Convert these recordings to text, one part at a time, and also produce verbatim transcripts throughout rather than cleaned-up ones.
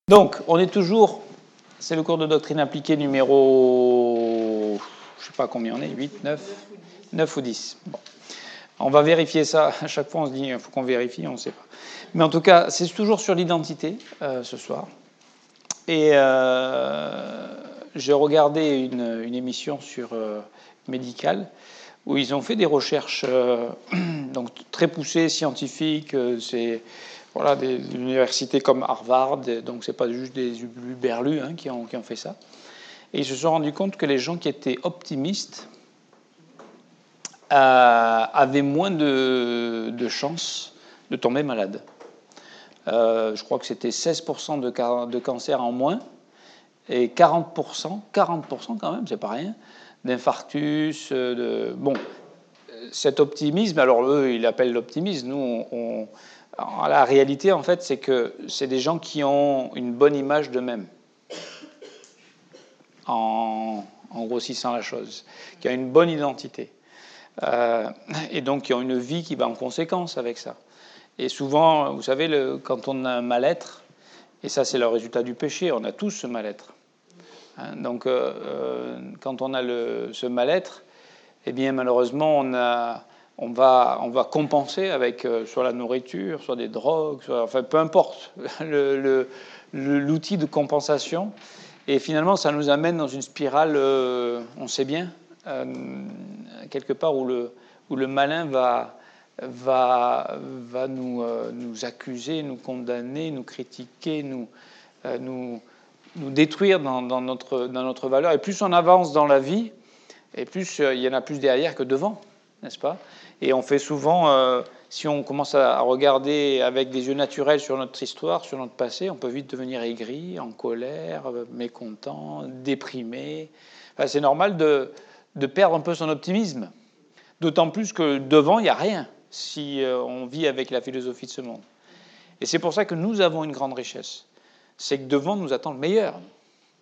Donc, on est toujours, c'est le cours de doctrine appliquée numéro, je ne sais pas combien on est, huit, neuf, neuf ou dix. Bon. On va vérifier ça, à chaque fois on se dit, il faut qu'on vérifie, on ne sait pas. Mais en tout cas, c'est toujours sur l'identité, euh, ce soir. Et euh, j'ai regardé une, une émission sur euh, médicale, où ils ont fait des recherches euh, donc, très poussées, scientifiques, euh, c'est... Voilà, des universités comme Harvard, donc c'est pas juste des hurluberlus hein, qui, ont, qui ont fait ça. Et ils se sont rendus compte que les gens qui étaient optimistes euh, avaient moins de, de chances de tomber malade. Euh, je crois que c'était seize pour cent de, de cancer en moins et quarante pour cent, quarante pour cent quand même, c'est pas rien, d'infarctus. De... Bon, cet optimisme, alors eux, ils l'appellent l'optimisme, nous, on, on la réalité, en fait, c'est que c'est des gens qui ont une bonne image d'eux-mêmes, en, en grossissant la chose, qui ont une bonne identité, euh, et donc qui ont une vie qui va en conséquence avec ça. Et souvent, vous savez, le, quand on a un mal-être, et ça c'est le résultat du péché, on a tous ce mal-être. Hein, donc, euh, quand on a le, ce mal-être, eh bien, malheureusement, on a... On va, on va compenser avec euh, soit la nourriture, soit des drogues, soit, enfin peu importe le, le, le, l'outil de compensation. Et finalement, ça nous amène dans une spirale, euh, on sait bien, euh, quelque part où le, où le malin va, va, va nous, euh, nous accuser, nous condamner, nous critiquer, nous, euh, nous, nous détruire dans, dans, notre, dans notre valeur. Et plus on avance dans la vie, et plus euh, il y en a plus derrière que devant, n'est-ce pas ? Et on fait souvent, euh, si on commence à regarder avec des yeux naturels sur notre histoire, sur notre passé, on peut vite devenir aigri, en colère, mécontent, déprimé. Enfin, c'est normal de, de perdre un peu son optimisme. D'autant plus que devant, il n'y a rien, si euh, on vit avec la philosophie de ce monde. Et c'est pour ça que nous avons une grande richesse. C'est que devant nous attend le meilleur. D'accord ?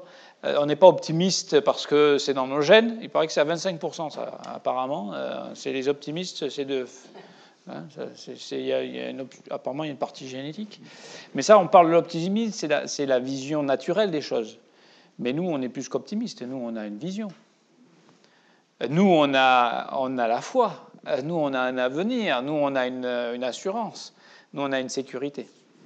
On n'est pas optimiste parce que c'est dans nos gènes. Il paraît que c'est à vingt-cinq pour cent, ça, apparemment. C'est les optimistes, c'est de... Hein, c'est, c'est, y a, y a une, apparemment, il y a une partie génétique. Mais ça, on parle de l'optimisme, c'est la, c'est la vision naturelle des choses. Mais nous, on est plus qu'optimistes. Nous, on a une vision. Nous, on a, on a la foi. Nous, on a un avenir. Nous, on a une, une assurance. Nous, on a une sécurité.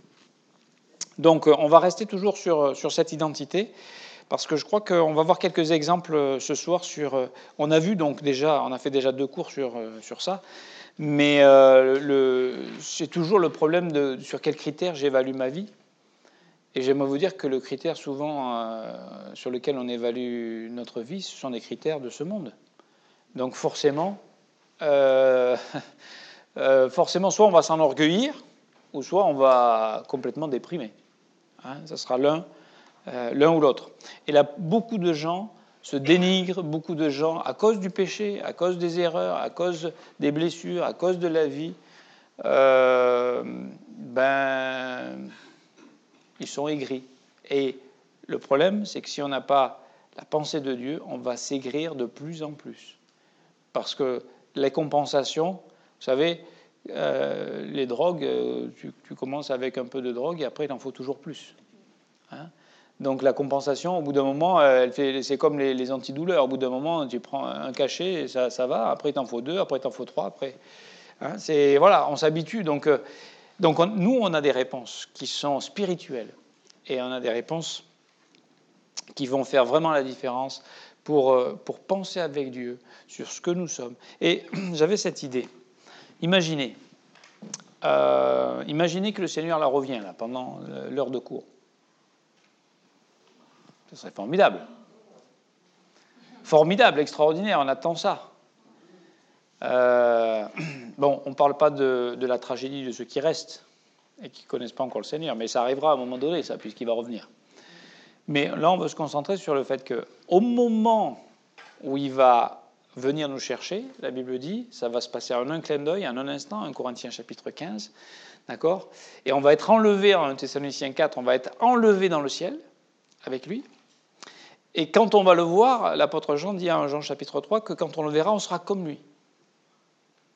Donc, on va rester toujours sur, sur cette identité. Parce que je crois qu'on va voir quelques exemples ce soir sur... On a vu donc déjà, on a fait déjà deux cours sur, sur ça, mais euh, le, c'est toujours le problème de sur quels critères j'évalue ma vie. Et j'aimerais vous dire que le critère souvent euh, sur lequel on évalue notre vie, ce sont des critères de ce monde. Donc forcément, euh, euh, forcément, soit on va s'enorgueillir, ou soit on va complètement déprimer. Hein, ça sera l'un... Euh, l'un ou l'autre. Et là, beaucoup de gens se dénigrent, beaucoup de gens, à cause du péché, à cause des erreurs, à cause des blessures, à cause de la vie, euh, ben, ils sont aigris. Et le problème, c'est que si on n'a pas la pensée de Dieu, on va s'aigrir de plus en plus. Parce que les compensations, vous savez, euh, les drogues, euh, tu, tu commences avec un peu de drogue et après, il en faut toujours plus. Hein ? Donc la compensation, au bout d'un moment, elle fait, c'est comme les, les antidouleurs. Au bout d'un moment, tu prends un cachet, et ça, ça va. Après, il t'en faut deux. Après, il t'en faut trois. Après, hein, c'est voilà, on s'habitue. Donc, euh, donc on, nous, on a des réponses qui sont spirituelles et on a des réponses qui vont faire vraiment la différence pour euh, pour penser avec Dieu sur ce que nous sommes. Et j'avais cette idée. Imaginez, euh, imaginez que le Seigneur la revient là pendant l'heure de cours. Ce serait formidable. Formidable, extraordinaire, on attend ça. Euh, bon, on ne parle pas de, de la tragédie de ceux qui restent et qui ne connaissent pas encore le Seigneur, mais ça arrivera à un moment donné, ça, puisqu'il va revenir. Mais là, on veut se concentrer sur le fait qu'au moment où il va venir nous chercher, la Bible dit, ça va se passer en un clin d'œil, en un instant, un Corinthiens chapitre quinze, d'accord ? Et on va être enlevé, en un Thessaloniciens quatre, on va être enlevé dans le ciel avec lui. Et quand on va le voir, l'apôtre Jean dit en Jean chapitre trois que quand on le verra, on sera comme lui.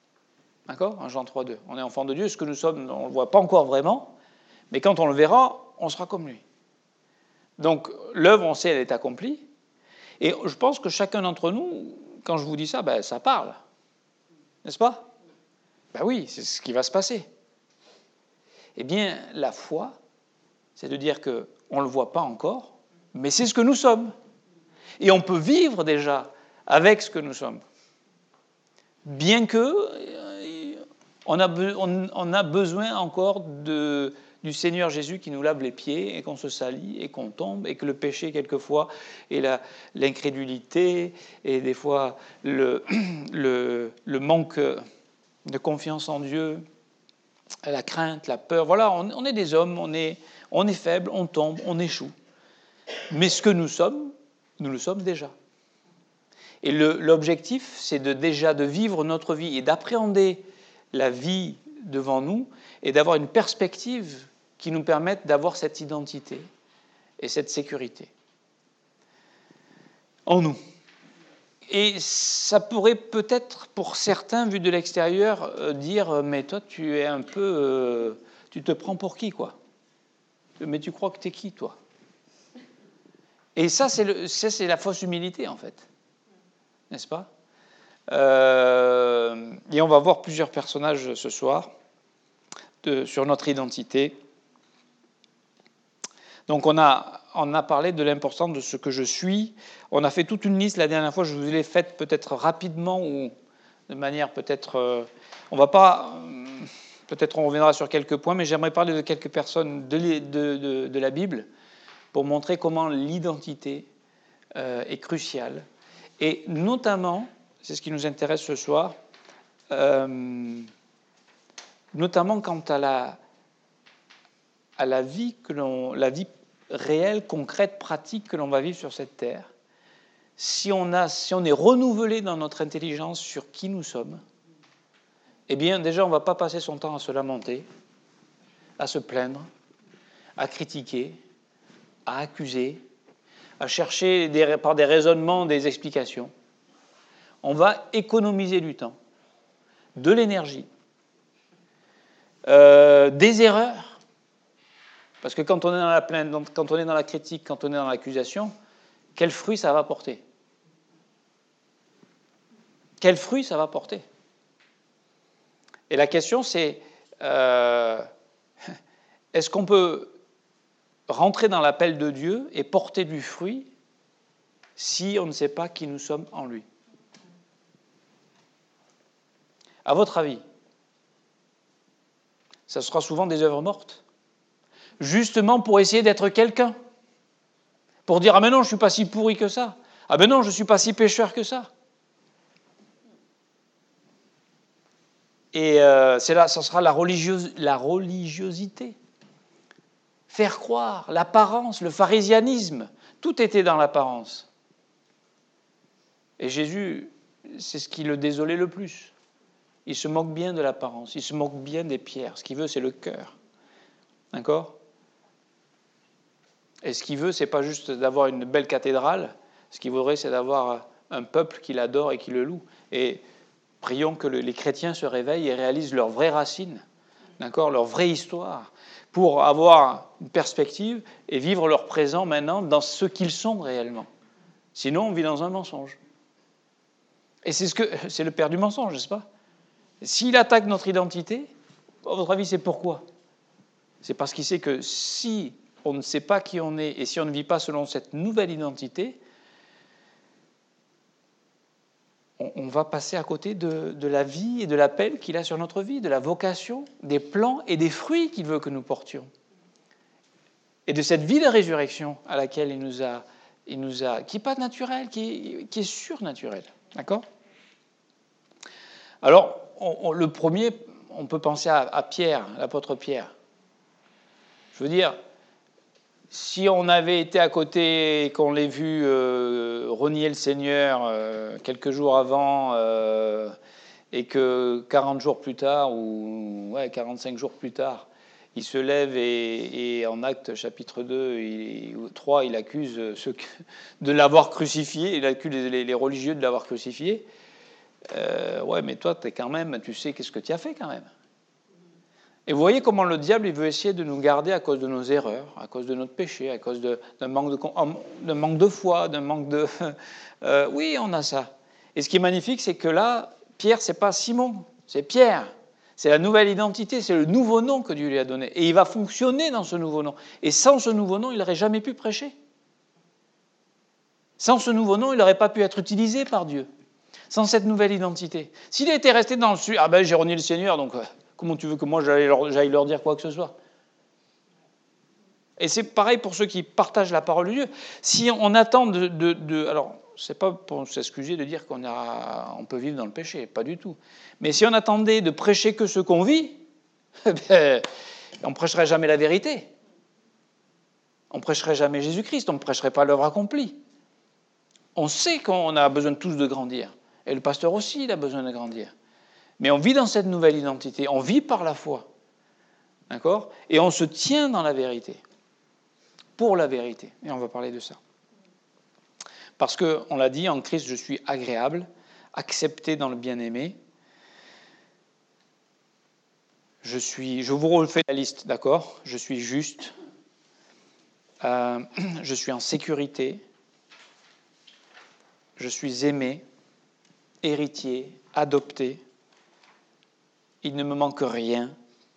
D'accord ? En Jean trois deux. On est enfant de Dieu, ce que nous sommes, on ne le voit pas encore vraiment, mais quand on le verra, on sera comme lui. Donc, l'œuvre, on sait, elle est accomplie. Et je pense que chacun d'entre nous, quand je vous dis ça, ben, ça parle. N'est-ce pas? Ben oui, c'est ce qui va se passer. Eh bien, la foi, c'est de dire qu'on ne le voit pas encore, mais c'est ce que nous sommes. Et on peut vivre déjà avec ce que nous sommes. Bien que euh, on, a be- on, on a besoin encore de, du Seigneur Jésus qui nous lave les pieds et qu'on se salit et qu'on tombe et que le péché, quelquefois, et la, l'incrédulité et des fois le, le, le manque de confiance en Dieu, la crainte, la peur. Voilà, on, on est des hommes, on est, on est faible, on tombe, on échoue. Mais ce que nous sommes, nous le sommes déjà. Et le, l'objectif, c'est de, déjà de vivre notre vie et d'appréhender la vie devant nous et d'avoir une perspective qui nous permette d'avoir cette identité et cette sécurité en nous. Et ça pourrait peut-être, pour certains, vu de l'extérieur, euh, dire « mais toi, tu es un peu... Euh, tu te prends pour qui, quoi ? Mais tu crois que t'es qui, toi ?» Et ça, c'est, le, ça, c'est la fausse humilité, en fait. N'est-ce pas ? euh, Et on va voir plusieurs personnages ce soir de, sur notre identité. Donc on a, on a parlé de l'importance de ce que je suis. On a fait toute une liste la dernière fois, je vous l'ai faite peut-être rapidement ou de manière peut-être... Euh, on va pas... Euh, peut-être on reviendra sur quelques points, mais j'aimerais parler de quelques personnes de, de, de, de la Bible pour montrer comment l'identité euh, est cruciale. Et notamment, c'est ce qui nous intéresse ce soir, euh, notamment quant à la, à la vie que l'on, la vie réelle, concrète, pratique que l'on va vivre sur cette terre. Si on a, si on est renouvelé dans notre intelligence sur qui nous sommes, eh bien, déjà, on ne va pas passer son temps à se lamenter, à se plaindre, à critiquer, à accuser, à chercher des, par des raisonnements des explications. On va économiser du temps, de l'énergie, euh, des erreurs. Parce que quand on est dans la plainte, quand on est dans la critique, quand on est dans l'accusation, quel fruit ça va porter ? Quel fruit ça va porter ? Et la question, c'est euh, est-ce qu'on peut rentrer dans l'appel de Dieu et porter du fruit si on ne sait pas qui nous sommes en lui ? À votre avis, ça sera souvent des œuvres mortes, justement pour essayer d'être quelqu'un, pour dire « Ah mais non, je ne suis pas si pourri que ça. Ah mais non, je ne suis pas si pécheur que ça. » Et euh, c'est là, ça sera la, religios- la religiosité. Faire croire, l'apparence, le pharisianisme, tout était dans l'apparence. Et Jésus, c'est ce qui le désolait le plus. Il se moque bien de l'apparence, il se moque bien des pierres. Ce qu'il veut, c'est le cœur. D'accord ? Et ce qu'il veut, c'est pas juste d'avoir une belle cathédrale. Ce qu'il voudrait, c'est d'avoir un peuple qui l'adore et qui le loue. Et prions que les chrétiens se réveillent et réalisent leurs vraies racines, d'accord, leur vraie histoire, pour avoir une perspective et vivre leur présent maintenant dans ce qu'ils sont réellement. Sinon, on vit dans un mensonge. Et c'est, ce que, c'est le père du mensonge, n'est-ce pas ? S'il attaque notre identité, à votre avis, c'est pourquoi ? C'est parce qu'il sait que si on ne sait pas qui on est et si on ne vit pas selon cette nouvelle identité, on, on va passer à côté de, de la vie et de l'appel qu'il a sur notre vie, de la vocation, des plans et des fruits qu'il veut que nous portions. Et de cette vie de résurrection à laquelle il nous a, il nous a qui n'est pas naturelle, qui est, qui est surnaturelle. D'accord ? Alors, on, on, le premier, on peut penser à, à Pierre, l'apôtre Pierre. Je veux dire, si on avait été à côté et qu'on l'ait vu euh, renier le Seigneur euh, quelques jours avant euh, et que quarante jours plus tard, ou ouais, quarante-cinq jours plus tard, il se lève et, et en Actes chapitre deux et trois, il accuse ceux que, de l'avoir crucifié, il accuse les, les religieux de l'avoir crucifié. Euh, ouais, mais toi, t'es quand même, tu sais qu'est-ce que tu as fait quand même. Et vous voyez comment le diable il veut essayer de nous garder à cause de nos erreurs, à cause de notre péché, à cause de, d'un, manque de, d'un manque de foi, d'un manque de... Euh, oui, on a ça. Et ce qui est magnifique, c'est que là, Pierre, c'est pas Simon, c'est Pierre. C'est la nouvelle identité, c'est le nouveau nom que Dieu lui a donné. Et il va fonctionner dans ce nouveau nom. Et sans ce nouveau nom, il n'aurait jamais pu prêcher. Sans ce nouveau nom, il n'aurait pas pu être utilisé par Dieu. Sans cette nouvelle identité. S'il était resté dans le sud, ah ben j'ai renié le Seigneur, donc euh, comment tu veux que moi j'aille leur, j'aille leur dire quoi que ce soit? Et c'est pareil pour ceux qui partagent la parole de Dieu. Si on attend de... de, de alors, c'est pas pour s'excuser de dire qu'on a, on peut vivre dans le péché, pas du tout. Mais si on attendait de prêcher que ce qu'on vit, ben, on ne prêcherait jamais la vérité. On ne prêcherait jamais Jésus-Christ, on ne prêcherait pas l'œuvre accomplie. On sait qu'on a besoin tous de grandir. Et le pasteur aussi, il a besoin de grandir. Mais on vit dans cette nouvelle identité, on vit par la foi. D'accord ? Et on se tient dans la vérité. Pour la vérité. Et on va parler de ça. Parce qu'on l'a dit, en Christ, je suis agréable, accepté dans le bien-aimé. Je suis, je vous refais la liste, d'accord ? Je suis juste. Euh, je suis en sécurité. Je suis aimé, héritier, adopté. Il ne me manque rien.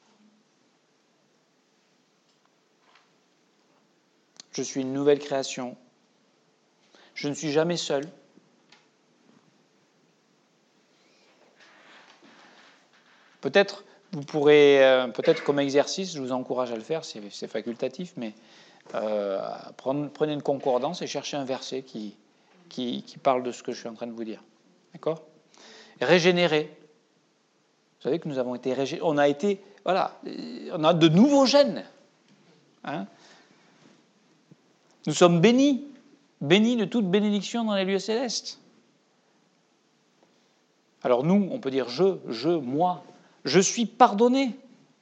Je suis une nouvelle création. Je ne suis jamais seul. Peut-être, vous pourrez, euh, peut-être comme exercice, je vous encourage à le faire, c'est, c'est facultatif, mais euh, prenez, prenez une concordance et cherchez un verset qui, qui, qui parle de ce que je suis en train de vous dire. D'accord ? Régénéré. Vous savez que nous avons été régénérés. On a été, voilà, on a de nouveaux gènes. Hein ? Nous sommes bénis, bénis de toute bénédiction dans les lieux célestes. Alors nous, on peut dire je, je, moi, je suis pardonné.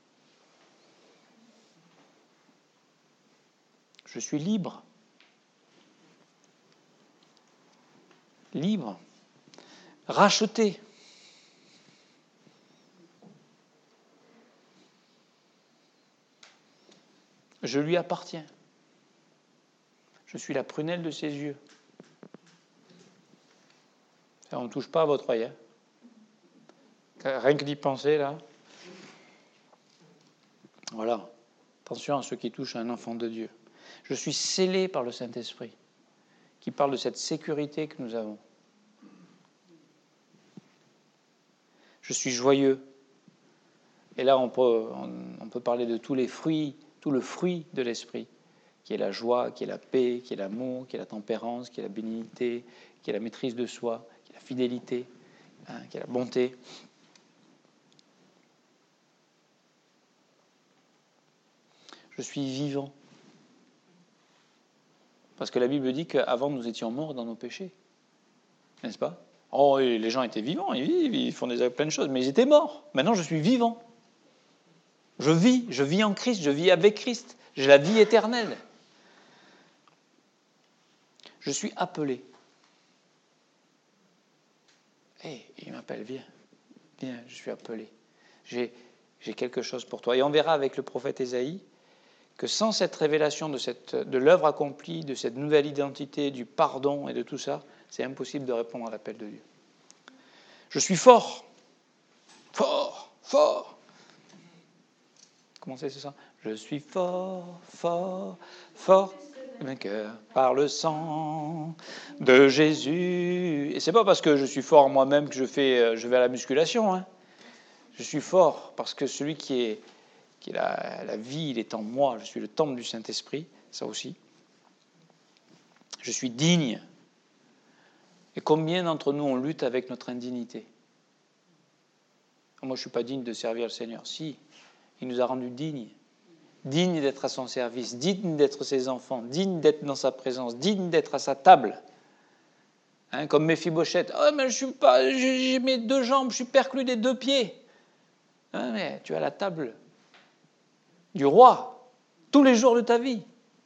Je suis libre. Libre. Racheté. Je lui appartiens. Je suis la prunelle de ses yeux. Ça, on ne touche pas à votre œil. Hein. Rien que d'y penser, là. Voilà. Attention à ceux qui touchent à un enfant de Dieu. Je suis scellé par le Saint-Esprit, qui parle de cette sécurité que nous avons. Je suis joyeux. Et là, on peut, on, on peut parler de tous les fruits, tout le fruit de l'Esprit, qui est la joie, qui est la paix, qui est l'amour, qui est la tempérance, qui est la bénignité, qui est la maîtrise de soi, qui est la fidélité, hein, qui est la bonté. Je suis vivant. Parce que la Bible dit qu'avant, nous étions morts dans nos péchés. N'est-ce pas ? Oh, les gens étaient vivants, ils vivent, ils font des, plein de choses, mais ils étaient morts. Maintenant, je suis vivant. Je vis, je vis en Christ, je vis avec Christ. J'ai la vie éternelle. Je suis appelé. Hé, hey, il m'appelle, viens. Viens, je suis appelé. J'ai, j'ai quelque chose pour toi. Et on verra avec le prophète Ésaïe que sans cette révélation de, cette, de l'œuvre accomplie, de cette nouvelle identité, du pardon et de tout ça, c'est impossible de répondre à l'appel de Dieu. Je suis fort. Fort, fort. Comment c'est, c'est ça ? Je suis fort, fort, fort. Vainqueur par le sang de Jésus. Et c'est pas parce que je suis fort moi-même que je fais, je vais à la musculation. Hein. Je suis fort parce que celui qui est, qui est la, la vie, il est en moi. Je suis le temple du Saint-Esprit, ça aussi. Je suis digne. Et combien d'entre nous on lutte avec notre indignité ? Moi, je ne suis pas digne de servir le Seigneur. Si, il nous a rendus dignes. Digne d'être à son service, digne d'être ses enfants, digne d'être dans sa présence, digne d'être à sa table. Hein, comme Méphibosheth. Oh, mais je suis pas, j'ai mes deux jambes, je suis perclus des deux pieds. Hein, mais tu as la table du roi tous les jours de ta vie.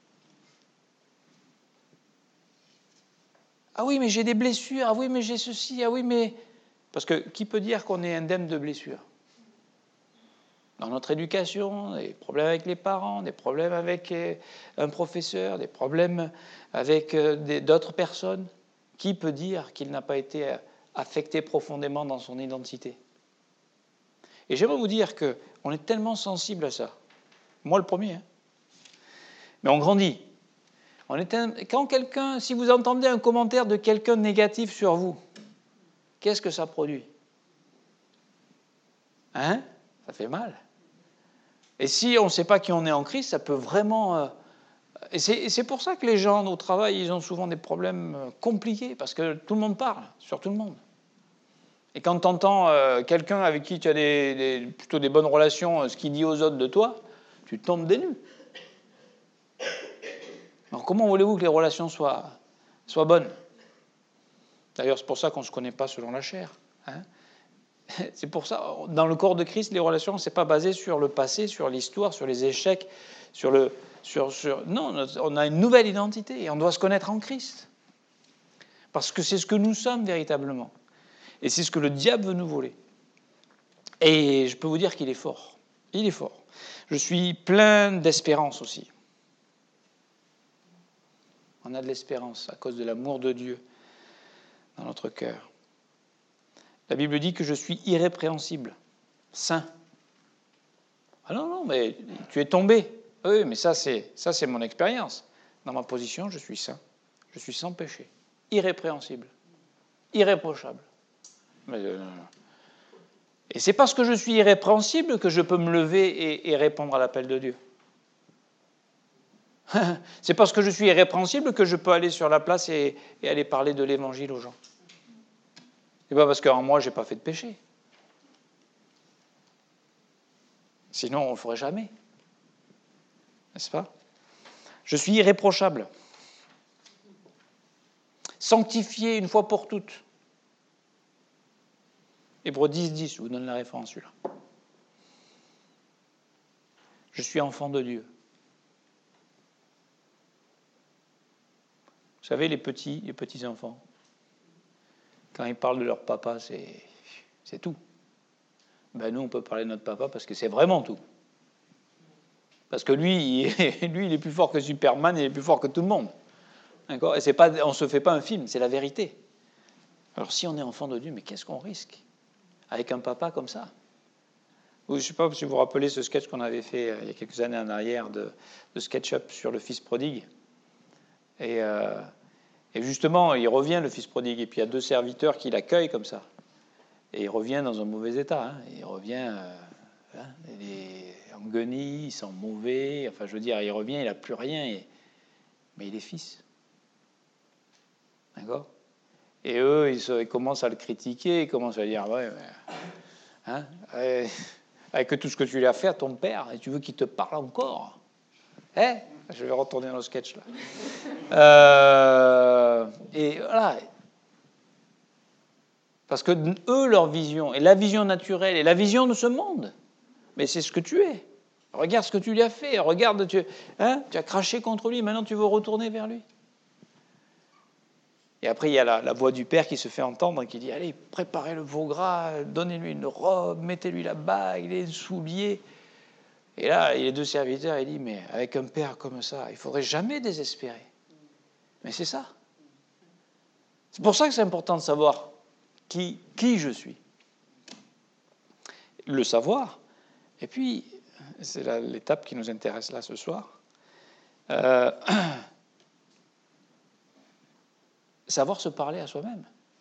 Ah oui, mais j'ai des blessures. Ah oui, mais j'ai ceci. Ah oui, mais... Parce que qui peut dire qu'on est indemne de blessures ? dans notre éducation, des problèmes avec les parents, des problèmes avec un professeur, des problèmes avec d'autres personnes. Qui peut dire qu'il n'a pas été affecté profondément dans son identité? Et j'aimerais vous dire qu'on est tellement sensible à ça. Moi, le premier. Hein. Mais on grandit. On est un... Quand quelqu'un, si vous entendez un commentaire de quelqu'un négatif sur vous, qu'est-ce que ça produit? Hein? Ça fait mal. Et si on ne sait pas qui on est en Christ, ça peut vraiment... Euh... Et c'est pour ça que les gens au travail, ils ont souvent des problèmes compliqués, parce que tout le monde parle, sur tout le monde. Et quand tu entends euh, quelqu'un avec qui tu as des, des, plutôt des bonnes relations, ce qu'il dit aux autres de toi, tu tombes des nues. Alors comment voulez-vous que les relations soient, soient bonnes? D'ailleurs, c'est pour ça qu'on ne se connaît pas selon la chair. Hein. C'est pour ça, dans le corps de Christ, les relations, ce n'est pas basé sur le passé, sur l'histoire, sur les échecs, sur le... Sur, sur... Non, on a une nouvelle identité et on doit se connaître en Christ. Parce que c'est ce que nous sommes véritablement. Et c'est ce que le diable veut nous voler. Et je peux vous dire qu'il est fort. Il est fort. Je suis plein d'espérance aussi. On a de l'espérance à cause de l'amour de Dieu dans notre cœur. La Bible dit que je suis irrépréhensible, saint. Ah non, non, mais tu es tombé. Oui, mais ça c'est, ça, c'est mon expérience. Dans ma position, je suis saint. Je suis sans péché. Irrépréhensible. Irréprochable. Mais, euh, et c'est parce que je suis irrépréhensible que je peux me lever et, et répondre à l'appel de Dieu. C'est parce que je suis irrépréhensible que je peux aller sur la place et, et aller parler de l'évangile aux gens. C'est pas parce qu'en moi, je n'ai pas fait de péché. Sinon, on ne le ferait jamais. N'est-ce pas? Je suis irréprochable. Sanctifié une fois pour toutes. Hébreux dix, dix, je vous donne la référence, celui-là. Je suis enfant de Dieu. Vous savez, les petits, les petits-enfants, quand ils parlent de leur papa, c'est, c'est tout. Ben nous, on peut parler de notre papa parce que c'est vraiment tout. Parce que lui, il est, lui, il est plus fort que Superman, il est plus fort que tout le monde. D'accord? Et c'est pas, on ne se fait pas un film, c'est la vérité. Alors si on est enfant de Dieu, mais qu'est-ce qu'on risque avec un papa comme ça? Je ne sais pas si vous vous rappelez ce sketch qu'on avait fait il y a quelques années en arrière de, de SketchUp sur le fils prodigue. Et, euh, et justement, il revient, le fils prodigue, et puis il y a deux serviteurs qui l'accueillent comme ça. Et il revient dans un mauvais état. Hein. Il revient, euh, hein, il est en guenilles, il sent mauvais. Enfin, je veux dire, il revient, il n'a plus rien. Et... Mais il est fils. D'accord? Et eux, ils, se, ils commencent à le critiquer, ils commencent à dire, ouais, mais, hein, avec tout ce que tu lui as fait à ton père, et tu veux qu'il te parle encore? Hein? Je vais retourner dans le sketch là. Euh, et voilà. Parce que eux, leur vision, et la vision naturelle, et la vision de ce monde, mais c'est ce que tu es. Regarde ce que tu lui as fait. Regarde, tu, hein, tu as craché contre lui, maintenant tu veux retourner vers lui. Et après, il y a la, la voix du père qui se fait entendre et qui dit, allez, préparez le veau gras, donnez-lui une robe, mettez-lui la bague, les souliers. Et là, les deux serviteurs, il dit, mais avec un père comme ça, il ne faudrait jamais désespérer. Mais c'est ça. C'est pour ça que c'est important de savoir qui, qui je suis. Le savoir. Et puis, c'est la, l'étape qui nous intéresse là ce soir. Euh, savoir se parler à soi-même.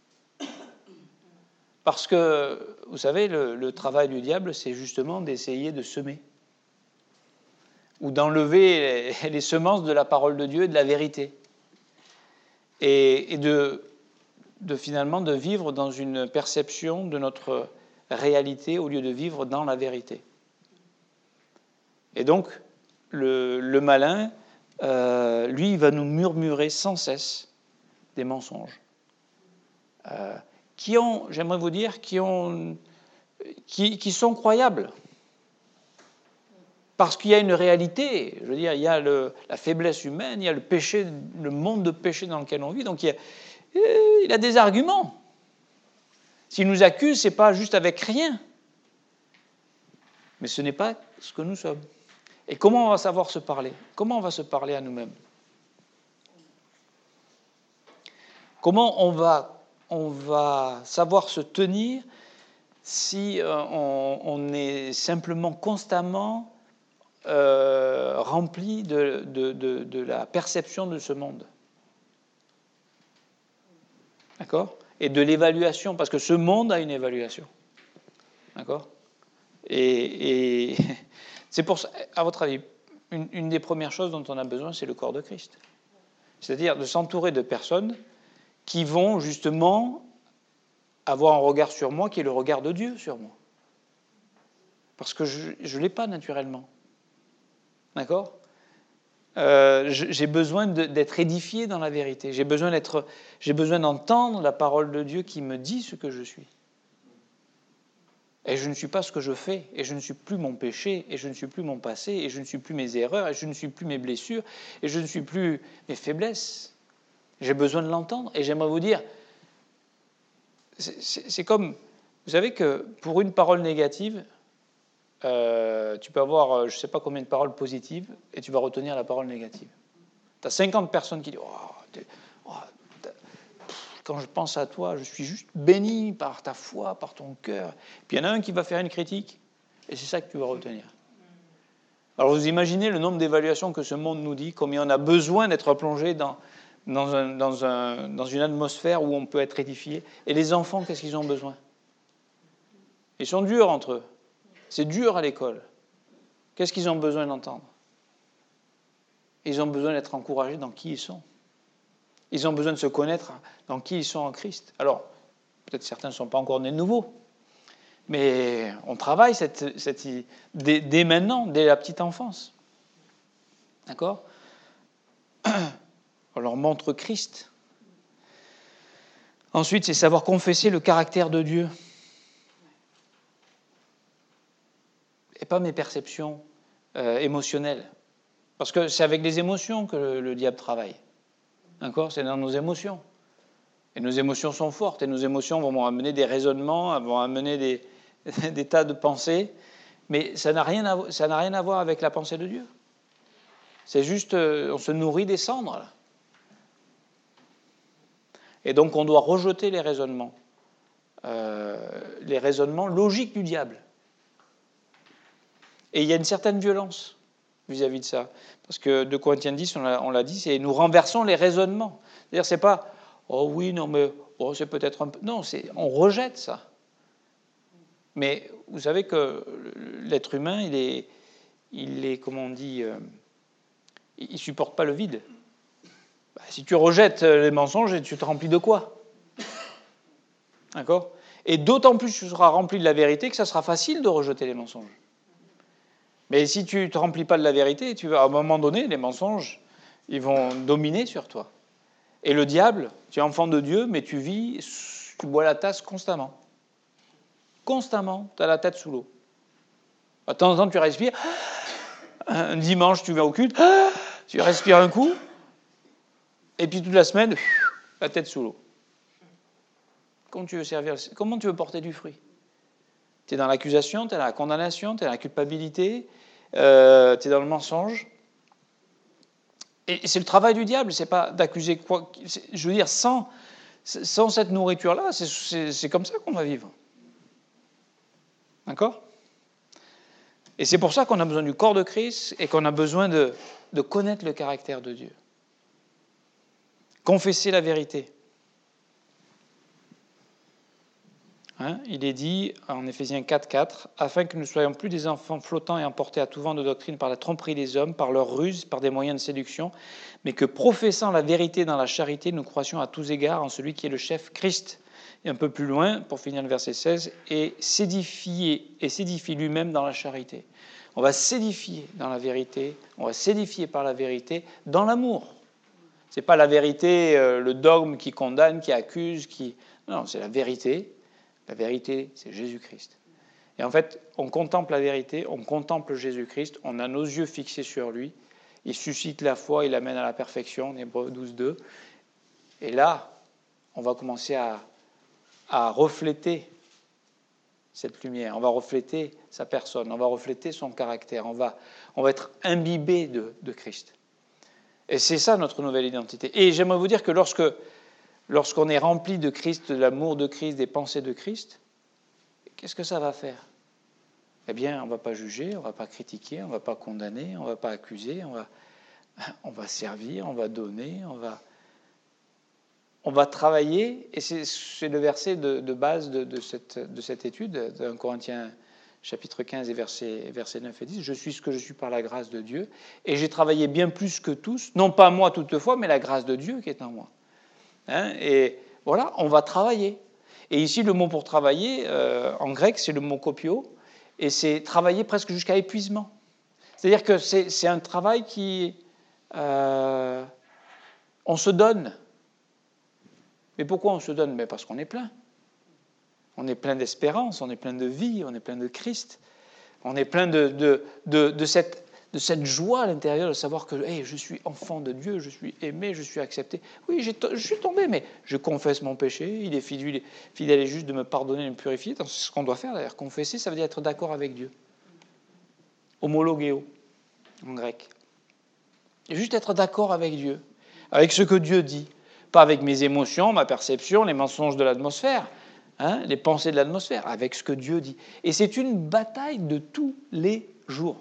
Parce que, vous savez, le, le travail du diable, c'est justement d'essayer de semer. Ou d'enlever les, les semences de la parole de Dieu et de la vérité. Et, et de, de finalement de vivre dans une perception de notre réalité au lieu de vivre dans la vérité. Et donc, le, le malin, euh, lui, il va nous murmurer sans cesse des mensonges. Euh, qui ont, j'aimerais vous dire, qui, ont, qui, qui sont croyables. Parce qu'il y a une réalité, je veux dire, il y a le, la faiblesse humaine, il y a le péché, le monde de péché dans lequel on vit, donc il, y a, il a des arguments. S'il nous accuse, ce n'est pas juste avec rien. mais ce n'est pas ce que nous sommes. Et comment on va savoir se parler? Comment on va se parler à nous-mêmes? Comment on va, on va savoir se tenir si euh, on, on est simplement constamment euh, rempli de, de, de, de la perception de ce monde? D'accord? Et de l'évaluation, parce que ce monde a une évaluation. D'accord? Et, et c'est pour ça, à votre avis, une, une des premières choses dont on a besoin, c'est le corps de Christ. C'est-à-dire de s'entourer de personnes qui vont justement avoir un regard sur moi qui est le regard de Dieu sur moi. Parce que je ne l'ai pas naturellement. D'accord? euh, J'ai besoin de, d'être édifié dans la vérité. J'ai besoin d'être, j'ai besoin d'entendre la parole de Dieu qui me dit ce que je suis. Et je ne suis pas ce que je fais, et je ne suis plus mon péché, et je ne suis plus mon passé, et je ne suis plus mes erreurs, et je ne suis plus mes blessures, et je ne suis plus mes faiblesses. J'ai besoin de l'entendre, et j'aimerais vous dire, c'est, c'est, c'est comme, vous savez que pour une parole négative, euh, tu peux avoir je ne sais pas combien de paroles positives, et tu vas retenir la parole négative. Tu as cinquante personnes qui disent oh, oh, quand je pense à toi, je suis juste béni par ta foi, par ton cœur. Puis il y en a un qui va faire une critique, et c'est ça que tu vas retenir. Alors vous imaginez le nombre d'évaluations que ce monde nous dit, combien on a besoin d'être plongé dans, dans, un, dans, un, dans une atmosphère où on peut être édifié. Et les enfants, qu'est-ce qu'ils ont besoin? Ils sont durs entre eux. C'est dur à l'école. Qu'est-ce qu'ils ont besoin d'entendre? Ils ont besoin d'être encouragés dans qui ils sont. Ils ont besoin de se connaître dans qui ils sont en Christ. Alors, peut-être certains ne sont pas encore nés de nouveau, mais on travaille cette, cette, dès, dès maintenant, dès la petite enfance. D'accord? On leur montre Christ. Ensuite, c'est savoir confesser le caractère de Dieu. Et pas mes perceptions euh, émotionnelles. Parce que c'est avec les émotions que le, le diable travaille. D'accord? C'est dans nos émotions. Et nos émotions sont fortes, et nos émotions vont amener des raisonnements, vont amener des, des tas de pensées, mais ça n'a rien à, ça n'a rien à voir avec la pensée de Dieu. C'est juste, on se nourrit des cendres, là. Et donc on doit rejeter les raisonnements, euh, les raisonnements logiques du diable. Et il y a une certaine violence vis-à-vis de ça. Parce que deux Corinthiens dix, on l'a, on l'a dit, c'est nous renversons les raisonnements. C'est-à-dire, c'est pas « oh oui, non, mais oh, c'est peut-être un peu… » Non, c'est, on rejette ça. Mais vous savez que l'être humain, il est, il est comment on dit, euh, il ne supporte pas le vide. Bah, si tu rejettes les mensonges, tu te remplis de quoi? D'accord? Et d'autant plus tu seras rempli de la vérité que ça sera facile de rejeter les mensonges. Mais si tu ne te remplis pas de la vérité, tu vas, à un moment donné, les mensonges, ils vont dominer sur toi. Et le diable, tu es enfant de Dieu, mais tu vis, tu bois la tasse constamment. Constamment, tu as la tête sous l'eau. De temps en temps, tu respires. Un dimanche, tu vas au culte, tu respires un coup, et puis toute la semaine, la tête sous l'eau. Comment tu veux servir? Comment tu veux porter du fruit? Tu es dans l'accusation, tu es dans la condamnation, tu es dans la culpabilité, euh, tu es dans le mensonge. Et c'est le travail du diable, c'est pas d'accuser quoi. Je veux dire, sans, sans cette nourriture-là, c'est, c'est, c'est comme ça qu'on va vivre. D'accord? Et c'est pour ça qu'on a besoin du corps de Christ et qu'on a besoin de, de connaître le caractère de Dieu. Confesser la vérité. Hein, il est dit en Éphésiens quatre, quatre, « Afin que nous ne soyons plus des enfants flottants et emportés à tout vent de doctrine par la tromperie des hommes, par leur ruse, par des moyens de séduction, mais que, professant la vérité dans la charité, nous croissions à tous égards en celui qui est le chef, Christ. » Et un peu plus loin, pour finir le verset seize, « Et s'édifier, et s'édifie lui-même dans la charité. » On va s'édifier dans la vérité, on va s'édifier par la vérité dans l'amour. Ce n'est pas la vérité, euh, le dogme qui condamne, qui accuse, qui... Non, c'est la vérité. La vérité, c'est Jésus-Christ. Et en fait, on contemple la vérité, on contemple Jésus-Christ, on a nos yeux fixés sur lui, il suscite la foi, il l'amène à la perfection, Hébreux douze, deux. Et là, on va commencer à, à refléter cette lumière, on va refléter sa personne, on va refléter son caractère, on va, on va être imbibé de, de Christ. Et c'est ça notre nouvelle identité. Et j'aimerais vous dire que lorsque, lorsqu'on est rempli de Christ, de l'amour de Christ, des pensées de Christ, qu'est-ce que ça va faire? Eh bien, on ne va pas juger, on ne va pas critiquer, on ne va pas condamner, on ne va pas accuser, on va, on va servir, on va donner, on va, on va travailler. Et c'est, c'est le verset de, de base de, de, cette, de cette étude, d'un Corinthiens chapitre quinze et versets, versets neuf et dix. « Je suis ce que je suis par la grâce de Dieu, et j'ai travaillé bien plus que tous, non pas moi toutefois, mais la grâce de Dieu qui est en moi. Hein » Et voilà, on va travailler. Et ici, le mot pour travailler, euh, en grec, c'est le mot kopio, et c'est travailler presque jusqu'à épuisement. C'est-à-dire que c'est, c'est un travail qui... Euh, on se donne. Mais pourquoi on se donne? Mais parce qu'on est plein. On est plein d'espérance, on est plein de vie, on est plein de Christ. On est plein de, de, de, de, cette, de cette joie à l'intérieur de savoir que hey, je suis enfant de Dieu, je suis aimé, je suis accepté. Oui, j'ai, je suis tombé, mais je confesse mon péché. Il est fidèle, fidèle et juste de me pardonner, de me purifier. C'est ce qu'on doit faire d'ailleurs. Confesser, ça veut dire être d'accord avec Dieu. Homologeo, en grec. Et juste être d'accord avec Dieu, avec ce que Dieu dit. Pas avec mes émotions, ma perception, les mensonges de l'atmosphère, hein, les pensées de l'atmosphère, avec ce que Dieu dit. Et c'est une bataille de tous les jours.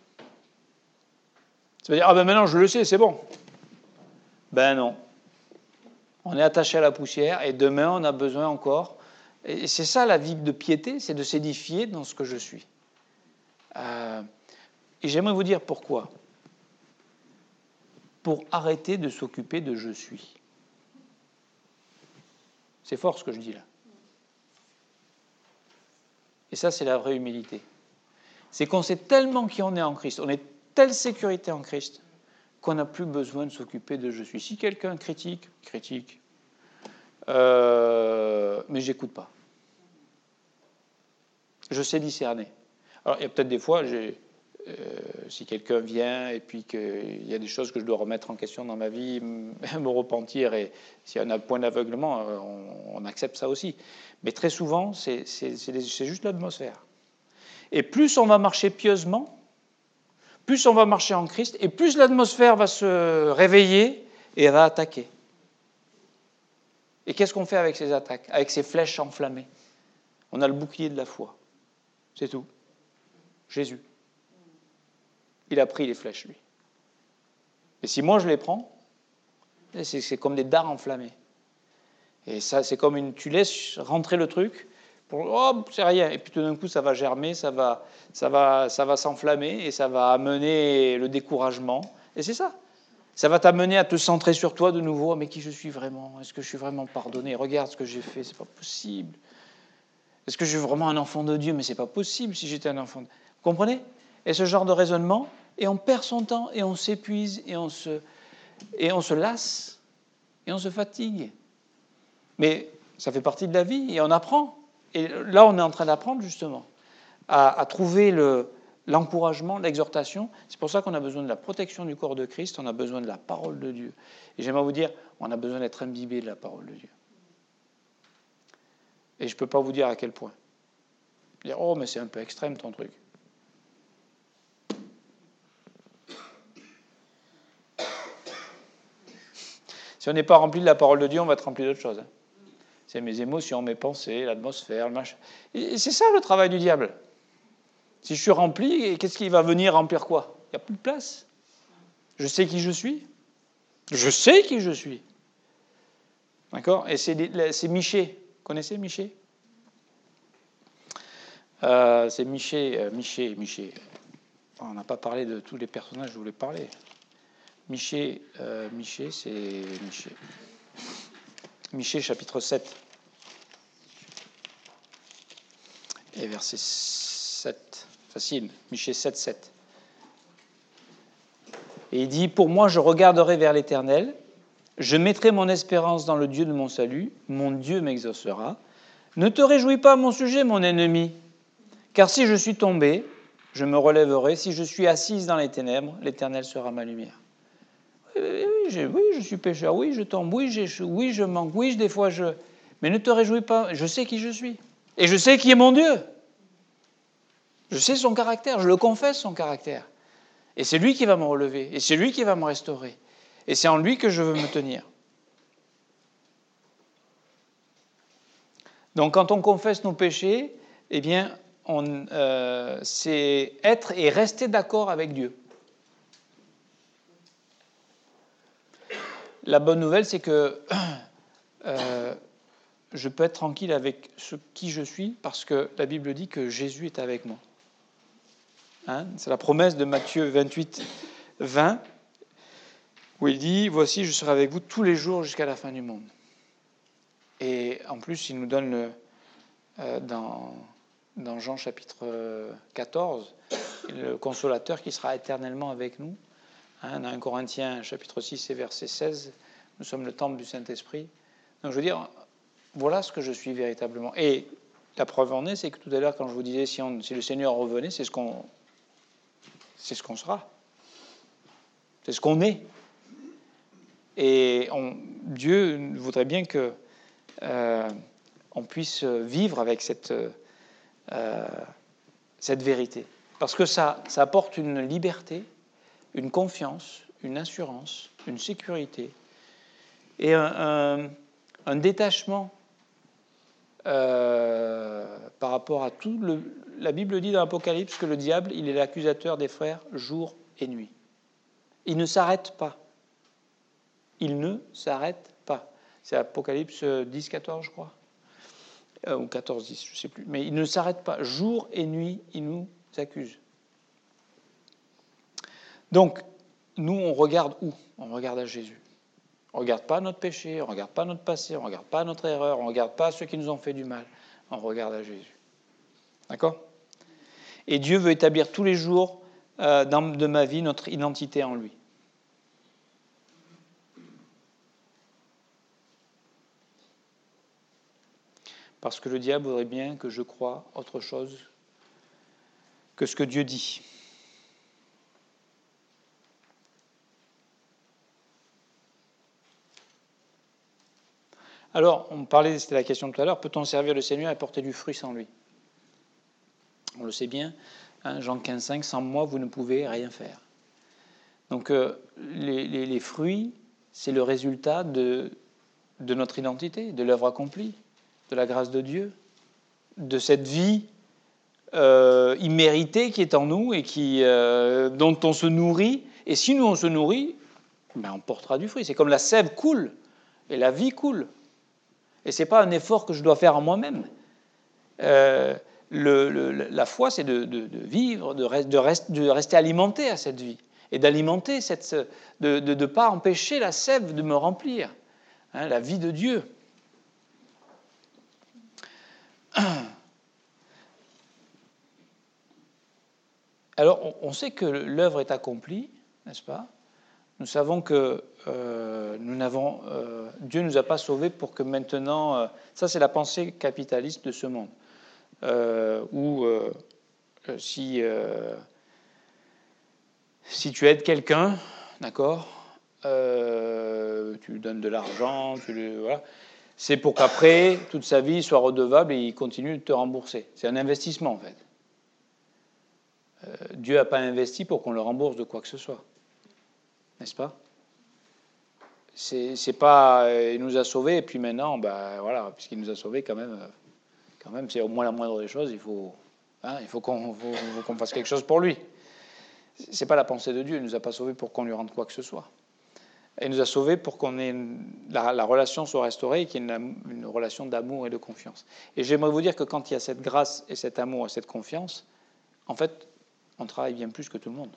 Ça veut dire, ah ben maintenant je le sais, c'est bon. Ben non. On est attaché à la poussière et demain on a besoin encore. Et c'est ça la vie de piété, c'est de s'édifier dans ce que je suis. Euh, et j'aimerais vous dire pourquoi. Pour arrêter de s'occuper de je suis. C'est fort ce que je dis là. Et ça, c'est la vraie humilité. C'est qu'on sait tellement qui on est en Christ, on est telle sécurité en Christ, qu'on n'a plus besoin de s'occuper de je suis. Si quelqu'un critique, critique. Euh, mais je n'écoute pas. Je sais discerner. Alors, il y a peut-être des fois, j'ai, euh, si quelqu'un vient et puis qu'il y a des choses que je dois remettre en question dans ma vie, me repentir, et s'il y a un point d'aveuglement, on, on accepte ça aussi. Mais très souvent, c'est, c'est, c'est, c'est juste l'atmosphère. Et plus on va marcher pieusement, plus on va marcher en Christ, et plus l'atmosphère va se réveiller et elle va attaquer. Et qu'est-ce qu'on fait avec ces attaques, avec ces flèches enflammées? On a le bouclier de la foi. C'est tout. Jésus. Il a pris les flèches, lui. Et si moi je les prends, c'est, c'est comme des dards enflammés. Et ça, c'est comme une... Tu laisses rentrer le truc, pour, oh, c'est rien. Et puis tout d'un coup, ça va germer, ça va, ça va, ça va s'enflammer, et ça va amener le découragement. Et c'est ça. Ça va t'amener à te centrer sur toi de nouveau. Mais qui je suis vraiment? Est-ce que je suis vraiment pardonné? Regarde ce que j'ai fait, c'est pas possible. Est-ce que je suis vraiment un enfant de Dieu? Mais c'est pas possible si j'étais un enfant de... Vous comprenez? Et ce genre de raisonnement, et on perd son temps, et on s'épuise, et on se, et on se lasse, et on se fatigue. Mais ça fait partie de la vie, et on apprend. Et là, on est en train d'apprendre, justement, à, à trouver le, l'encouragement, l'exhortation. C'est pour ça qu'on a besoin de la protection du corps de Christ, on a besoin de la parole de Dieu. Et j'aimerais vous dire, on a besoin d'être imbibé de la parole de Dieu. Et je ne peux pas vous dire à quel point. Dire, oh, mais c'est un peu extrême ton truc. Si on n'est pas rempli de la parole de Dieu, on va être rempli d'autre chose. C'est mes émotions, mes pensées, l'atmosphère, le machin. Et c'est ça le travail du diable. Si je suis rempli, qu'est-ce qu'il va venir remplir quoi? Il n'y a plus de place. Je sais qui je suis. Je sais qui je suis. D'accord? Et c'est, c'est Michée. Vous connaissez Michée? euh, C'est Michée, euh, Michée, Michée. On n'a pas parlé de tous les personnages que je voulais parler. Michée, euh, Michée, c'est Michée. Michée, chapitre sept. Et verset sept. Facile. Michée sept, sept. Et il dit, « Pour moi, je regarderai vers l'Éternel. Je mettrai mon espérance dans le Dieu de mon salut. Mon Dieu m'exaucera. Ne te réjouis pas à mon sujet, mon ennemi. Car si je suis tombé, je me relèverai. Si je suis assise dans les ténèbres, l'Éternel sera ma lumière. » Oui, oui, oui, je suis pécheur, oui, je tombe, oui, j'échoue, oui, je manque, oui, des fois je... Mais ne te réjouis pas, je sais qui je suis. Et je sais qui est mon Dieu. Je sais son caractère, je le confesse, son caractère. Et c'est lui qui va me relever, et c'est lui qui va me restaurer. Et c'est en lui que je veux me tenir. Donc quand on confesse nos péchés, eh bien, on, euh, c'est être et rester d'accord avec Dieu. La bonne nouvelle, c'est que euh, je peux être tranquille avec ce qui je suis parce que la Bible dit que Jésus est avec moi. Hein, c'est la promesse de Matthieu vingt-huit, vingt, où il dit « Voici, je serai avec vous tous les jours jusqu'à la fin du monde ». Et en plus, il nous donne le, euh, dans, dans Jean chapitre quatorze, le consolateur qui sera éternellement avec nous. Hein, dans un Corinthiens chapitre six et verset seize, nous sommes le temple du Saint-Esprit. Donc je veux dire, voilà ce que je suis véritablement. Et la preuve en est, c'est que tout à l'heure, quand je vous disais, si, on, si le Seigneur revenait, c'est ce qu'on, c'est ce qu'on sera. C'est ce qu'on est. Et on, Dieu voudrait bien que euh, on puisse vivre avec cette, euh, cette vérité. Parce que ça, ça apporte une liberté, une confiance, une assurance, une sécurité et un, un, un détachement euh, par rapport à tout. Le, la Bible dit dans l'Apocalypse que le diable, il est l'accusateur des frères jour et nuit. Il ne s'arrête pas. Il ne s'arrête pas. C'est Apocalypse dix, quatorze, je crois. Euh, ou quatorze, dix, je ne sais plus. Mais il ne s'arrête pas. Jour et nuit, il nous accuse. Donc, nous, on regarde où ? On regarde à Jésus. On ne regarde pas notre péché, on ne regarde pas notre passé, on ne regarde pas notre erreur, on ne regarde pas ceux qui nous ont fait du mal. On regarde à Jésus. D'accord ? Et Dieu veut établir tous les jours euh, dans, de ma vie notre identité en lui. Parce que le diable voudrait bien que je croie autre chose que ce que Dieu dit. Alors, on parlait, c'était la question tout à l'heure, peut-on servir le Seigneur et porter du fruit sans lui ? On le sait bien, hein, Jean quinze, cinq, sans moi, vous ne pouvez rien faire. Donc, euh, les, les, les fruits, c'est le résultat de, de notre identité, de l'œuvre accomplie, de la grâce de Dieu, de cette vie euh, imméritée qui est en nous et qui, euh, dont on se nourrit. Et si nous, on se nourrit, ben, on portera du fruit. C'est comme la sève coule et la vie coule. Et ce n'est pas un effort que je dois faire en moi-même. Euh, le, le, la foi, c'est de, de, de vivre, de, rest, de, rest, de rester alimenté à cette vie. Et d'alimenter, cette, de ne de, de pas empêcher la sève de me remplir. Hein, la vie de Dieu. Alors, on, on sait que l'œuvre est accomplie, n'est-ce pas ? Nous savons que euh, nous n'avons, euh, Dieu ne nous a pas sauvés pour que maintenant... Euh, ça, c'est la pensée capitaliste de ce monde. Euh, où euh, si, euh, si tu aides quelqu'un, d'accord, euh, tu lui donnes de l'argent, tu lui, voilà, c'est pour qu'après, toute sa vie, il soit redevable et il continue de te rembourser. C'est un investissement, en fait. Euh, Dieu n'a pas investi pour qu'on le rembourse de quoi que ce soit. N'est-ce pas ? C'est, c'est pas... Il nous a sauvés, et puis maintenant, ben, voilà, puisqu'il nous a sauvés, quand même, quand même, c'est au moins la moindre des choses, il faut, hein, il faut qu'on, faut, faut qu'on fasse quelque chose pour lui. C'est pas la pensée de Dieu, il nous a pas sauvés pour qu'on lui rende quoi que ce soit. Il nous a sauvés pour qu'on ait une, la, la relation soit restaurée et qu'il y ait une, une relation d'amour et de confiance. Et j'aimerais vous dire que quand il y a cette grâce et cet amour et cette confiance, en fait, on travaille bien plus que tout le monde.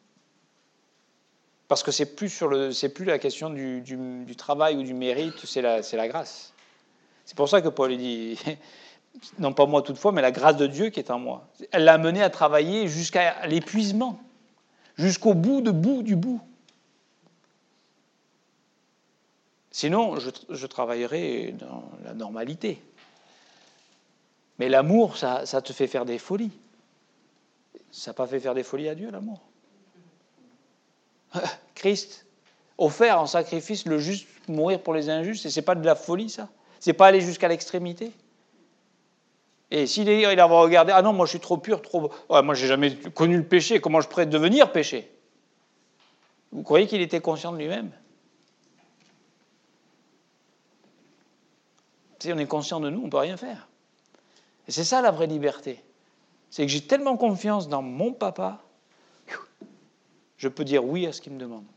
Parce que c'est plus sur le, c'est plus la question du, du, du travail ou du mérite, c'est la, c'est la grâce. C'est pour ça que Paul dit, non pas moi toutefois, mais la grâce de Dieu qui est en moi. Elle l'a amené à travailler jusqu'à l'épuisement, jusqu'au bout de bout du bout. Sinon, je, je travaillerais dans la normalité. Mais l'amour, ça, ça te fait faire des folies. Ça n'a pas fait faire des folies à Dieu, l'amour. Christ, offert en sacrifice, le juste mourir pour les injustes, et c'est pas de la folie, ça. C'est pas aller jusqu'à l'extrémité. Et s'il est, il va regarder, ah non, moi je suis trop pur, trop... Ouais, moi j'ai jamais connu le péché, comment je pourrais devenir péché? Vous croyez qu'il était conscient de lui-même? Si on est conscient de nous, on ne peut rien faire. Et c'est ça la vraie liberté. C'est que j'ai tellement confiance dans mon papa, je peux dire oui à ce qu'il me demande.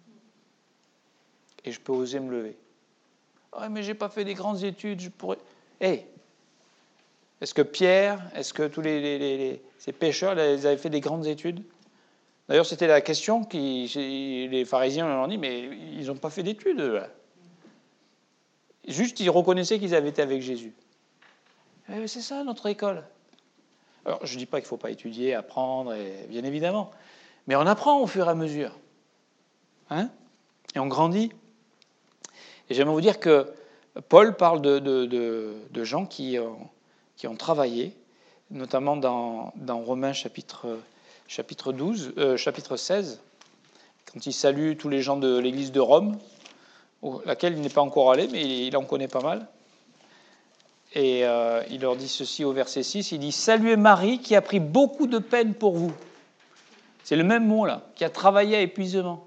Et je peux oser me lever. Ah, mais j'ai pas fait des grandes études, je pourrais... Hé, hey, est-ce que Pierre, est-ce que tous les, les, les, ces pêcheurs, ils avaient fait des grandes études? D'ailleurs, c'était la question qui, les pharisiens leur ont dit, mais ils n'ont pas fait d'études, là. Juste, ils reconnaissaient qu'ils avaient été avec Jésus. Eh, c'est ça, notre école. Alors, je ne dis pas qu'il ne faut pas étudier, apprendre, et, bien évidemment. Mais on apprend au fur et à mesure. Hein? Et on grandit. Et j'aimerais vous dire que Paul parle de, de, de, de gens qui, euh, qui ont travaillé, notamment dans, dans Romains chapitre, chapitre, douze, euh, chapitre seize, quand il salue tous les gens de l'église de Rome, laquelle il n'est pas encore allé, mais il en connaît pas mal. Et euh, il leur dit ceci au verset six, il dit « Saluez Marie qui a pris beaucoup de peine pour vous ». C'est le même mot là, qui a travaillé à épuisement.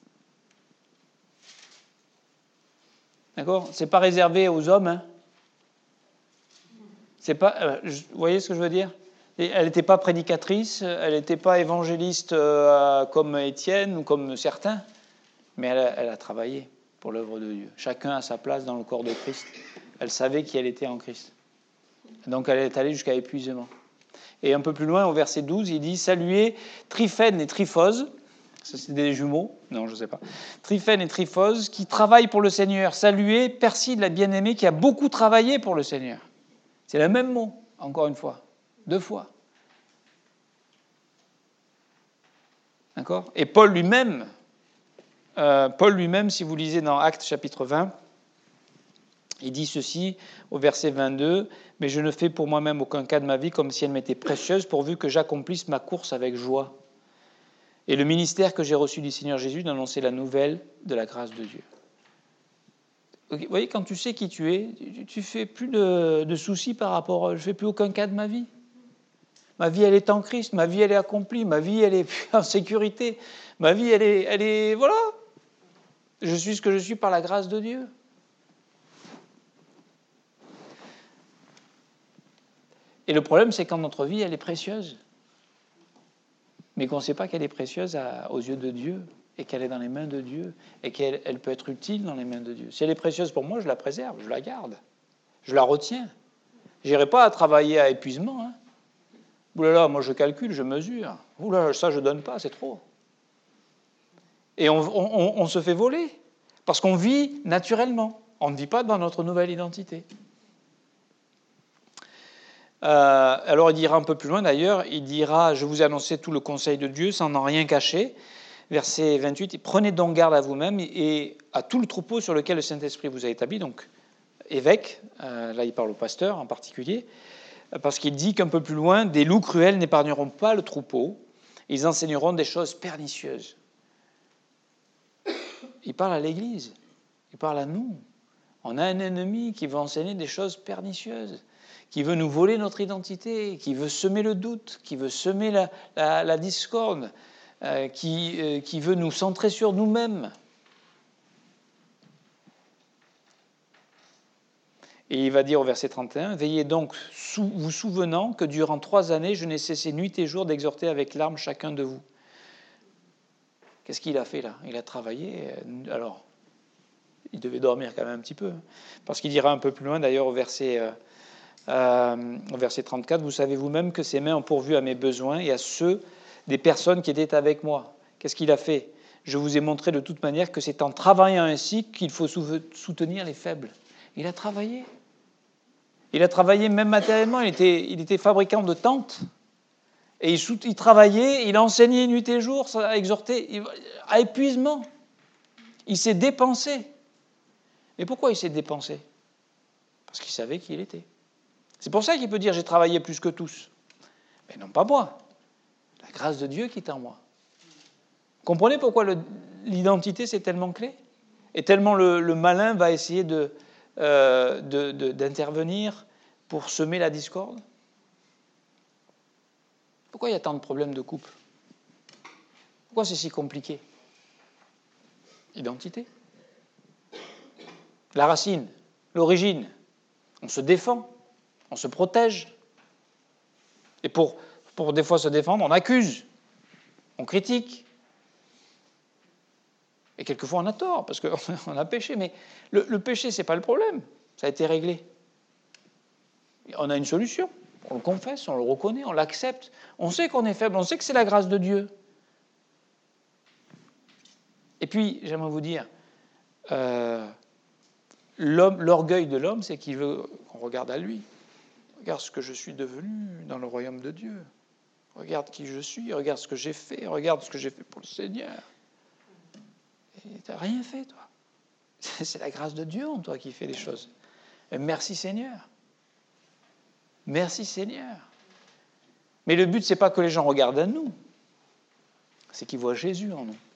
D'accord ? C'est pas réservé aux hommes. Hein. C'est pas, euh, vous voyez ce que je veux dire ? Elle n'était pas prédicatrice, elle n'était pas évangéliste euh, comme Étienne ou comme certains, mais elle a, elle a travaillé pour l'œuvre de Dieu. Chacun a sa place dans le corps de Christ. Elle savait qui elle était en Christ. Donc elle est allée jusqu'à épuisement. Et un peu plus loin, au verset douze, il dit « Saluez Tryphène et Tryphose ». Ça, c'est des jumeaux. Non, je ne sais pas. Tryphène et Tryphose qui travaillent pour le Seigneur. Saluez Perside, la bien-aimée, qui a beaucoup travaillé pour le Seigneur. C'est le même mot, encore une fois. Deux fois. D'accord ? Et Paul lui-même, euh, Paul lui-même, si vous lisez dans Actes chapitre vingt, il dit ceci au verset vingt-deux, « Mais je ne fais pour moi-même aucun cas de ma vie comme si elle m'était précieuse, pourvu que j'accomplisse ma course avec joie. Et le ministère que j'ai reçu du Seigneur Jésus d'annoncer la nouvelle de la grâce de Dieu. » Vous voyez, quand tu sais qui tu es, tu ne fais plus de, de soucis par rapport à « je ne fais plus aucun cas de ma vie ». Ma vie, elle est en Christ, ma vie, elle est accomplie, ma vie, elle est en sécurité, ma vie, elle est, elle est... Voilà. Je suis ce que je suis par la grâce de Dieu. Et le problème, c'est quand notre vie, elle est précieuse, mais qu'on ne sait pas qu'elle est précieuse à, aux yeux de Dieu, et qu'elle est dans les mains de Dieu, et qu'elle elle peut être utile dans les mains de Dieu. Si elle est précieuse pour moi, je la préserve, je la garde, je la retiens. Je n'irai pas à travailler à épuisement. Hein. Ouh là là, moi je calcule, je mesure. Ouh là, ça je ne donne pas, c'est trop. Et on, on, on se fait voler, parce qu'on vit naturellement. On ne vit pas dans notre nouvelle identité. Euh, alors il dira un peu plus loin d'ailleurs, il dira « Je vous ai annoncé tout le conseil de Dieu sans en rien cacher ». Verset vingt-huit, « Prenez donc garde à vous-même et à tout le troupeau sur lequel le Saint-Esprit vous a établi. » Donc évêque, euh, là il parle au pasteur en particulier, parce qu'il dit qu'un peu plus loin, « Des loups cruels n'épargneront pas le troupeau, ils enseigneront des choses pernicieuses. » Il parle à l'Église, il parle à nous. On a un ennemi qui veut enseigner des choses pernicieuses, qui veut nous voler notre identité, qui veut semer le doute, qui veut semer la, la, la discorde, euh, qui, euh, qui veut nous centrer sur nous-mêmes. Et il va dire au verset trente et un, « Veillez donc, sou, vous souvenant que durant trois années, je n'ai cessé nuit et jour d'exhorter avec larmes chacun de vous. » Qu'est-ce qu'il a fait là ? Il a travaillé. Alors, il devait dormir quand même un petit peu. Parce qu'il dira un peu plus loin, d'ailleurs, au verset... Euh, Euh, au verset trente-quatre, « Vous savez vous-même que ses mains ont pourvu à mes besoins et à ceux des personnes qui étaient avec moi. » Qu'est-ce qu'il a fait ? « Je vous ai montré de toute manière que c'est en travaillant ainsi qu'il faut soutenir les faibles. » Il a travaillé. Il a travaillé même matériellement. Il était, il était fabricant de tentes. Et il, il travaillait, il enseignait nuit et jour, ça a exhorté à épuisement. Il s'est dépensé. Mais pourquoi il s'est dépensé ? Parce qu'il savait qui il était. C'est pour ça qu'il peut dire « j'ai travaillé plus que tous ». Mais non pas moi. La grâce de Dieu qui est en moi. Vous comprenez pourquoi le, l'identité, c'est tellement clé ? Et tellement le, le malin va essayer de, euh, de, de, d'intervenir pour semer la discorde ? Pourquoi il y a tant de problèmes de couple? Pourquoi c'est si compliqué? Identité. La racine, l'origine. On se défend, on se protège. Et pour, pour des fois se défendre, on accuse, on critique. Et quelquefois on a tort, parce qu'on a péché. Mais le, le péché, ce n'est pas le problème. Ça a été réglé. On a une solution. On le confesse, on le reconnaît, on l'accepte. On sait qu'on est faible, on sait que c'est la grâce de Dieu. Et puis, j'aimerais vous dire, euh, l'homme, l'orgueil de l'homme, c'est qu'il veut qu'on regarde à lui. Regarde ce que je suis devenu dans le royaume de Dieu. Regarde qui je suis, regarde ce que j'ai fait, regarde ce que j'ai fait pour le Seigneur. Et tu n'as rien fait, toi. C'est la grâce de Dieu en toi qui fait les choses. Et merci Seigneur. Merci Seigneur. Mais le but, ce n'est pas que les gens regardent à nous. C'est qu'ils voient Jésus en nous.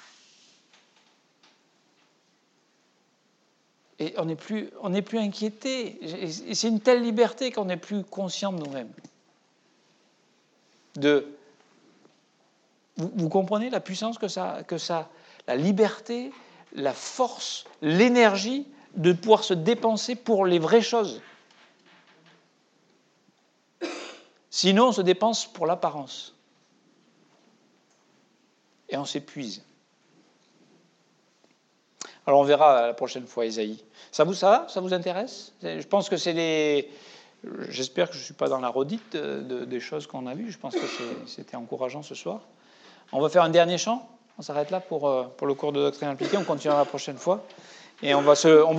Et on n'est plus, on n'est plus inquiété. Et c'est une telle liberté qu'on n'est plus conscient de nous-mêmes. De, vous, vous comprenez la puissance que ça, que ça, la liberté, la force, l'énergie de pouvoir se dépenser pour les vraies choses. Sinon, on se dépense pour l'apparence. Et on s'épuise. Alors on verra la prochaine fois Ésaïe. Ça vous, ça, ça vous intéresse? Je pense que c'est les... J'espère que je ne suis pas dans la redite de, de, des choses qu'on a vues. Je pense que c'est, c'était encourageant ce soir. On va faire un dernier chant. On s'arrête là pour, pour le cours de doctrine appliquée. On continuera la prochaine fois. Et on va se... On va